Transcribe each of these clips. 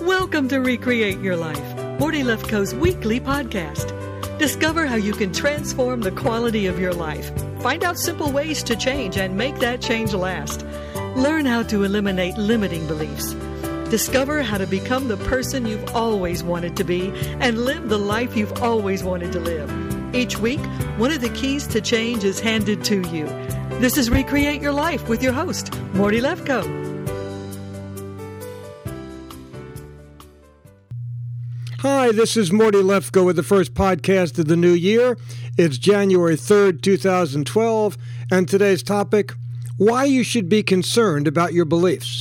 Welcome to Recreate Your Life, Morty Lefkoe's weekly podcast. Discover how you can transform the quality of your life. Find out simple ways to change and make that change last. Learn how to eliminate limiting beliefs. Discover how to become the person you've always wanted to be and live the life you've always wanted to live. Each week, one of the keys to change is handed to you. This is Recreate Your Life with your host, Morty Lefkoe. Hi, this is Morty Lefkoe with the first podcast of the new year. It's January 3rd, 2012, and today's topic, why you should be concerned about your beliefs.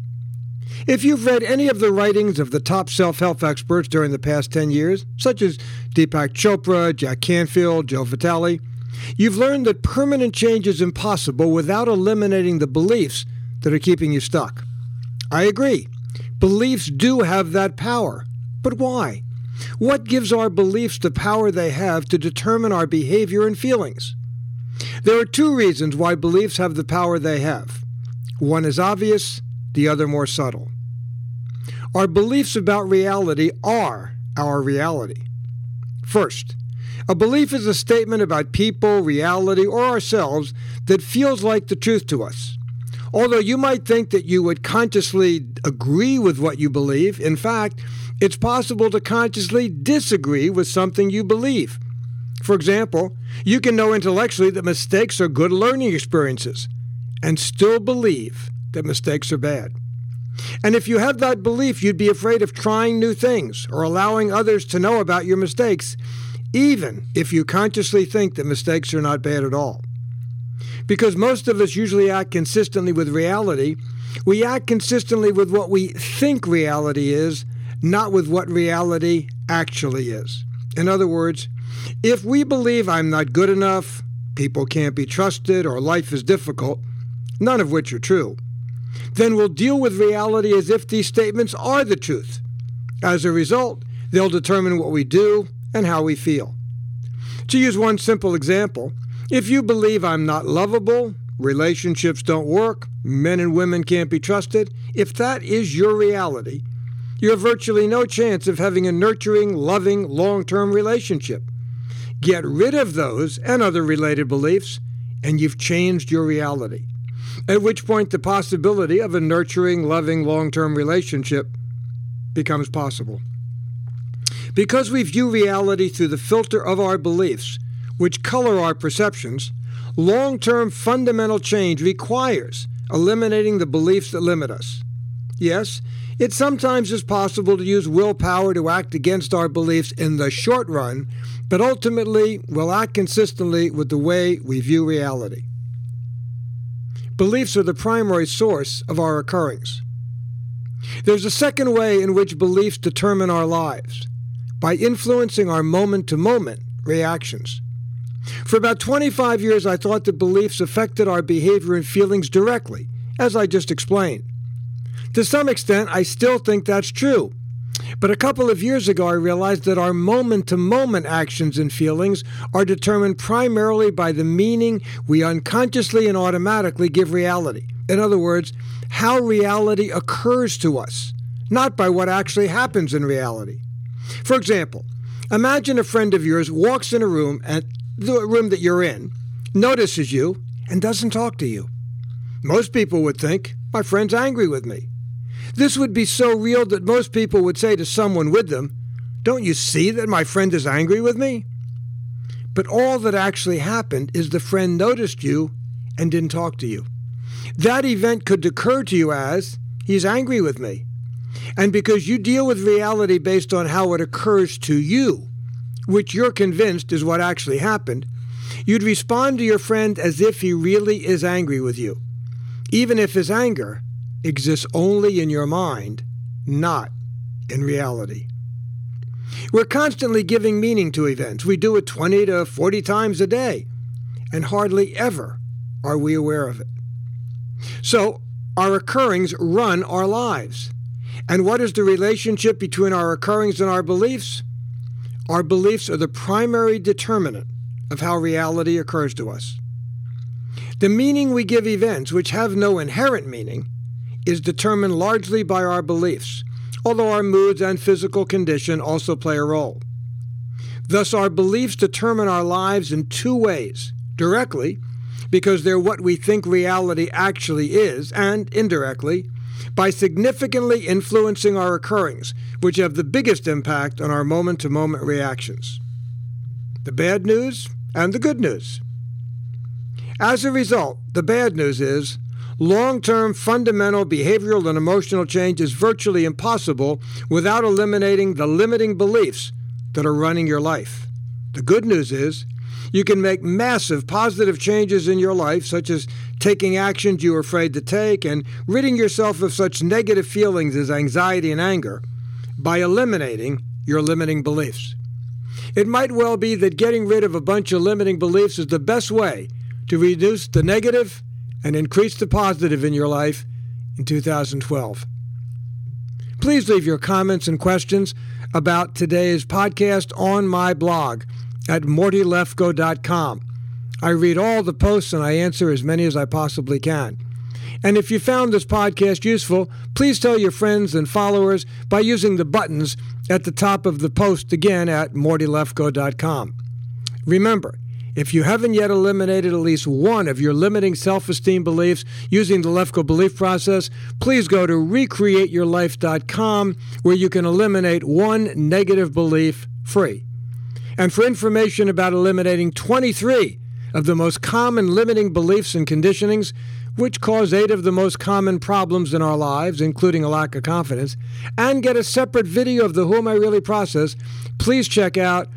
If you've read any of the writings of the top self-help experts during the past 10 years, such as Deepak Chopra, Jack Canfield, Joe Vitale, you've learned that permanent change is impossible without eliminating the beliefs that are keeping you stuck. I agree. Beliefs do have that power. But why? What gives our beliefs the power they have to determine our behavior and feelings? There are two reasons why beliefs have the power they have. One is obvious, the other more subtle. Our beliefs about reality are our reality. First, a belief is a statement about people, reality, or ourselves that feels like the truth to us. Although you might think that you would consciously agree with what you believe, in fact, it's possible to consciously disagree with something you believe. For example, you can know intellectually that mistakes are good learning experiences and still believe that mistakes are bad. And if you have that belief, you'd be afraid of trying new things or allowing others to know about your mistakes, even if you consciously think that mistakes are not bad at all. Because most of us usually act consistently with reality, we act consistently with what we think reality is, not with what reality actually is. In other words, if we believe I'm not good enough, people can't be trusted, or life is difficult, none of which are true, then we'll deal with reality as if these statements are the truth. As a result, they'll determine what we do and how we feel. To use one simple example, if you believe I'm not lovable, relationships don't work, men and women can't be trusted, if that is your reality, you have virtually no chance of having a nurturing, loving, long-term relationship. Get rid of those and other related beliefs, and you've changed your reality. At which point the possibility of a nurturing, loving, long-term relationship becomes possible. Because we view reality through the filter of our beliefs, which color our perceptions, long-term fundamental change requires eliminating the beliefs that limit us. Yes, it sometimes is possible to use willpower to act against our beliefs in the short run, but ultimately we'll act consistently with the way we view reality. Beliefs are the primary source of our occurrings. There's a second way in which beliefs determine our lives, by influencing our moment-to-moment reactions. For about 25 years, I thought that beliefs affected our behavior and feelings directly, as I just explained. To some extent, I still think that's true. But a couple of years ago, I realized that our moment-to-moment actions and feelings are determined primarily by the meaning we unconsciously and automatically give reality. In other words, how reality occurs to us, not by what actually happens in reality. For example, imagine a friend of yours walks in a room, and the room that you're in, notices you, and doesn't talk to you. Most people would think, my friend's angry with me. This would be so real that most people would say to someone with them, don't you see that my friend is angry with me? But all that actually happened is the friend noticed you and didn't talk to you. That event could occur to you as, he's angry with me. And because you deal with reality based on how it occurs to you, which you're convinced is what actually happened, you'd respond to your friend as if he really is angry with you, even if his anger exists only in your mind, not in reality. We're constantly giving meaning to events. We do it 20 to 40 times a day, and hardly ever are we aware of it. So, our occurrings run our lives. And what is the relationship between our occurrings and our beliefs? Our beliefs are the primary determinant of how reality occurs to us. The meaning we give events which have no inherent meaning is determined largely by our beliefs, although our moods and physical condition also play a role. Thus, our beliefs determine our lives in two ways: directly, because they're what we think reality actually is, and indirectly, by significantly influencing our occurrings, which have the biggest impact on our moment-to-moment reactions. The bad news and the good news. As a result, the bad news is long-term fundamental behavioral and emotional change is virtually impossible without eliminating the limiting beliefs that are running your life. The good news is you can make massive positive changes in your life, such as taking actions you were afraid to take and ridding yourself of such negative feelings as anxiety and anger, by eliminating your limiting beliefs. It might well be that getting rid of a bunch of limiting beliefs is the best way to reduce the negative and increase the positive in your life in 2012. Please leave your comments and questions about today's podcast on my blog at mortylefko.com. I read all the posts and I answer as many as I possibly can. And if you found this podcast useful, please tell your friends and followers by using the buttons at the top of the post again at mortylefko.com. Remember, if you haven't yet eliminated at least one of your limiting self-esteem beliefs using the Lefko belief process, please go to recreateyourlife.com, where you can eliminate one negative belief free. And for information about eliminating 23 of the most common limiting beliefs and conditionings, which cause 8 of the most common problems in our lives, including a lack of confidence, and get a separate video of the Who Am I Really process, please check out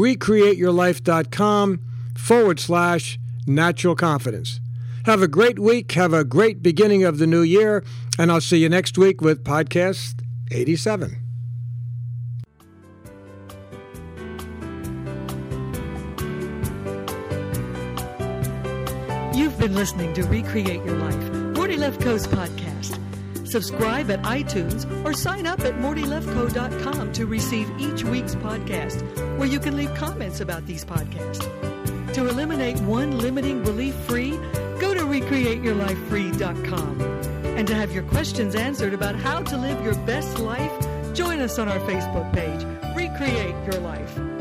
recreateyourlife.com/natural confidence. Have a great week, have a great beginning of the new year, and I'll see you next week with Podcast 87. You've been listening to Recreate Your Life, Morty Lefko's podcast. Subscribe at iTunes or sign up at mortylefko.com to receive each week's podcast, where you can leave comments about these podcasts. To eliminate one limiting belief free, go to recreateyourlifefree.com. And to have your questions answered about how to live your best life, join us on our Facebook page, Recreate Your Life.